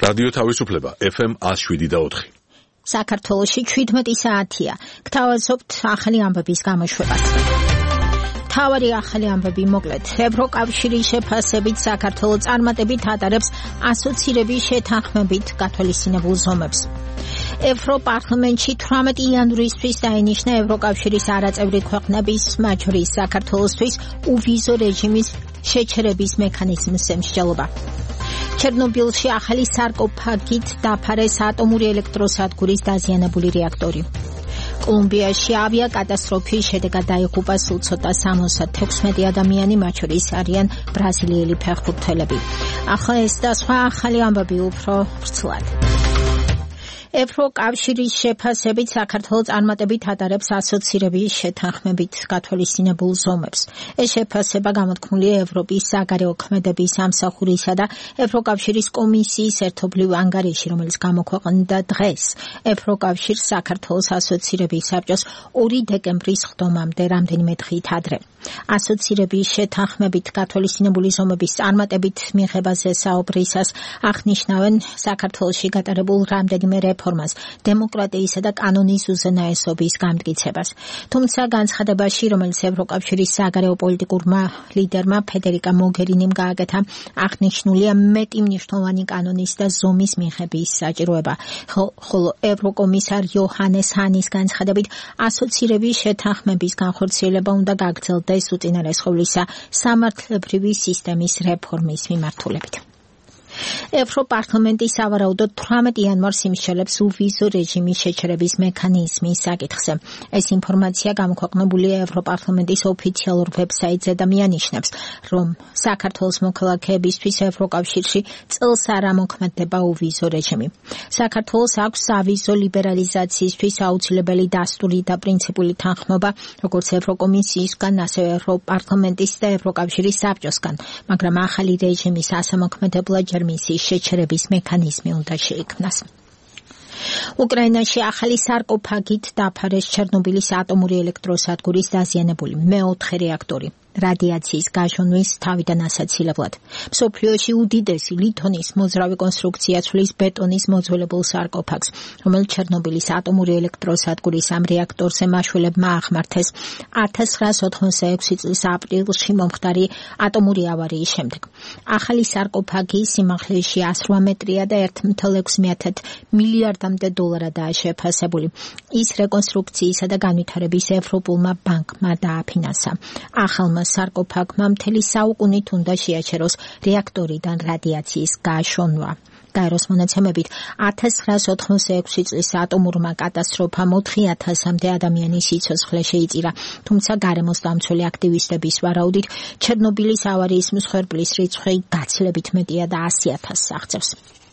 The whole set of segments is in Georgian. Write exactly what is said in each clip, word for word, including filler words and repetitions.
რადიო თავისუფლება ეფ ემ one oh seven და four. საქართველოში seventeen საათია. გთავაზობთ ახალი ამბების გამოშვებას. თავარი ახალი ამბები მოკლედ. ევროკავშირის შეფასებით საქართველო წარმატებით ატარებს ასოცირების შეთანხმებით გათვალისწინებულ ზომებს. ევროპარლამენტში eighteen იანვრისთვის დაინიშნა ევროკავშირის არაწევრი ქვეყნების, მათ შორის საქართველოსთვის უვიზო რეჟიმის შეჩერების მექანიზმის შემსჭელობა. ჩერნობილში ახალი სარკოფაგით დაფარეს ატომური ელექტროსადგურის დაზიანებული რეაქტორი. კოლუმბიაში ავიაკატასტროფის შედეგად დაიღუპა სულ ცოტა sixty-six ადამიანი, მათ შორის არიან ბრაზილიელი ფეხბურთელები. ახლა ეს და სხვა ახალი ამბები უფრო ვრცლად. ევროკავშირის შეფასებით საქართველო წარმატებით ატარებს ასოცირების შეთანხმებით გათვალისწინებულ ზომებს. ეს შეფასება გამოთქმულია ევროპის საგარეო ქმედების სამსახურისა და ევროკავშირის კომისიის ერთობლივ ანგარიში, რომელიც გამოქვეყნდა დღეს. ევროკავშირს საქართველოს ასოცირების საბჭოს ორი დეკემბრის ხდომამდე რამდენიმე დღით ადრე. ასოცირების შეთანხმებით გათვალისწინებული ზომების წარმატებით მიღებაზე საუბრისას აღნიშნავენ საქართველოში გატარებულ რამდენიმე რეფორმას, დემოკრატიისა და კანონის უზენაესობის გამტკიცებას. თუმცა განცხადებაში, რომელიც ევროკავშირის საგარეო პოლიტიკურმა ლიდერმა ფედერიკა მოგერინიმ გააკეთა, აღნიშნულია მეტი მნიშვნელოვანი კანონის და ზომის მიღების საჭიროება, ხოლო ევროკომისარ იოჰანეს ჰანის განცხადებით, ასოცირების შეთანხმების განხორციელება უნდა გაგრძელდეს უწინარესხოვლისა სამართლებრივი სისტემის რეფორმის მიმართულებით. ევროპარლამენტი სავარაუდოდ eighteen იანვარს იმსჯელებს უვიზო რეჟიმის შეჩერების მექანიზმის საკითხზე. ეს ინფორმაცია გამოქვეყნებულია ევროპარლამენტის ოფიციალურ ვებსაიტზე და მიანიშნებს, რომ საქართველოს მოქალაქეებისთვის ევროკავშირში წელს არ ამოქმედება უვიზო რეჟიმი. საქართველოს აქვს ავიზო ლიბერალიზაციისთვის აუცილებელი დასტური და პრინციპული თანხმობა, როგორც ევროკომისიისგან, ასევე ევროპარლამენტის და ევროკავშირის საბჭოსგან, მაგრამ ახალი რეჟიმის ასამოქმედებლად ჯერ მისი შეჩერების მექანიზმი უნდა შეიქმნას. უკრაინაში ახალი სარკოფაგით დაფარეს ჩერნობილის ატომური ელექტროსადგურის დაზიანებული მეოთხე რეაქტორი. რადიაციის გაჟონვის თავიდან ასაცილებლად. მსოფლიოში უდიდესი ლითონის მოძრავი კონსტრუქცია ცვლის ბეტონის მოძველებულ სარკოფაგს, რომელიც ჩერნობილის ატომური ელექტროსადგურის ამ რეაქტორზე მაშველებმა აღმართეს nineteen ninety-six წლის აპრილში მომხდარი ატომური ავარიის შემდეგ. ახალი სარკოფაგი სიმაღლეში one hundred eight მეტრია და one point six მილიარდამდე დოლარადაა შეფასებული. ის რეკონსტრუქციისა და განვითარების ევროპულმა ბანკმა დააფინანსა. ახალმა სარკოფაგმა მთელი საუკუნით უნდა შეაჩეროს რეაქტორიდან რადიაციის გაშონვა. გაეროს მონაცემებით nineteen ninety-six წლის ატომურმა კატასტროფამ four thousand-მდე ადამიანის სიცოცხლე შეიწირა, თუმცა გარემოს დამცველი აქტივისტების ვარაუდით ჩერნობილის ავარიის მსხვერპლის რიცხვი გაცილებით მეტია და one hundred thousand აღწევს.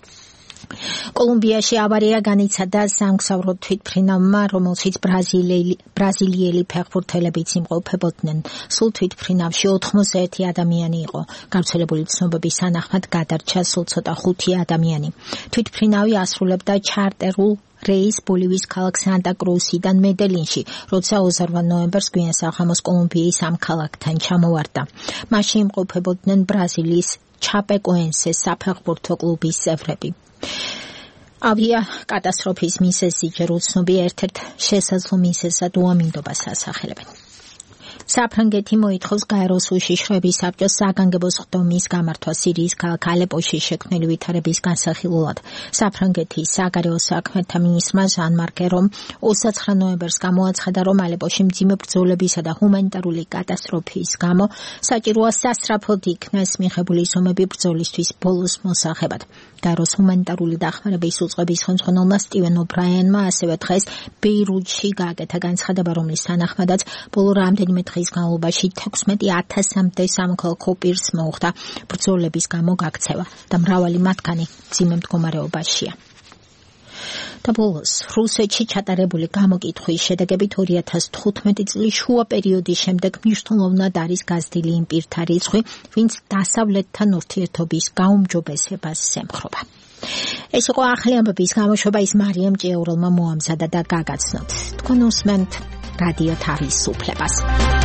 კოლუმბიაში ავარია განიცადა სამგზავრო თვითმფრინავმა, რომელშიც ბრაზილიელი ფეხბურთელებიც იმყოფებოდნენ. სულ თვითმფრინავში ninety-one ადამიანი იყო. გავრცელებული ცნობების თანახმად გადარჩა სულ ცოტა five ადამიანი. თვითმფრინავი ასრულებდა ჩარტერულ რეის ბოლივიის ქალაქ სანტა-კრუსიდან მედელინში, როცა twenty-one ნოემბერს გვიან საღამოს კოლუმბიის ამ ქალაქთან ჩამოვარდა. მასში იმყოფებოდნენ ბრაზილიის ჩაპეკოენსეს საფეხბურთო კლუბის წევრები. ავია კატასტროფის მიზეზი ჯერ უცნობია, ერთ-ერთ შესაძლო მიზეზად უამინდობას ასახელებენ. საფრანგეთი მოითხოვს გაეროს უშიშროების საბჭოს საგანგებო ხდომის გამართვა სირიის ქალაქ ალეპოში შექმნილი ვითარების განსახილველად. საფრანგეთის საგარეო საქმეთა მინისტრმა ჟან-მარკ ერომ twenty-nine ნოემბერს გამოაცხადა, რომ ალეპოში მძიმე ბრძოლებისა და ჰუმანიტარული კატასტროფის გამო საჭიროა სასწრაფოდ იქნას მიღებული ზომები ბრძოლისთვის ბოლოს მოსახებად. გაეროს ჰუმანიტარული დახმარების უწყების ხელმძღვანელმა სტივენ ობრაენმა ასევე დღეს ბეირუთში გააკეთა განცხადება, რომლის თანახმადაც ბოლო რამდენიმე დღის განმავლობაში sixteen thousand-მდე სამოქალაქო პირს მოუხდა ბრძოლების გამო გაქცევა და მრავალი მათგანი მძიმე მდგომარეობაშია. და ბოლოს რუსეთში ჩატარებული გამოკითხვის შედეგებით two thousand fifteen წლის შუა პერიოდის შემდეგ მნიშვნელოვნად არის გაზრდილი იმ პირთა რიცხვი, ვინც დასავლეთთან ურთიერთობის გაუმჯობესებას ემხრობა. ეს იყო ახალი ამბების გამოშვება, ის მარიამ ჭიაურელმა მოამზადა და გაგაცნოთ. თქვენ უსმენთ რადიო თავისუფლებას.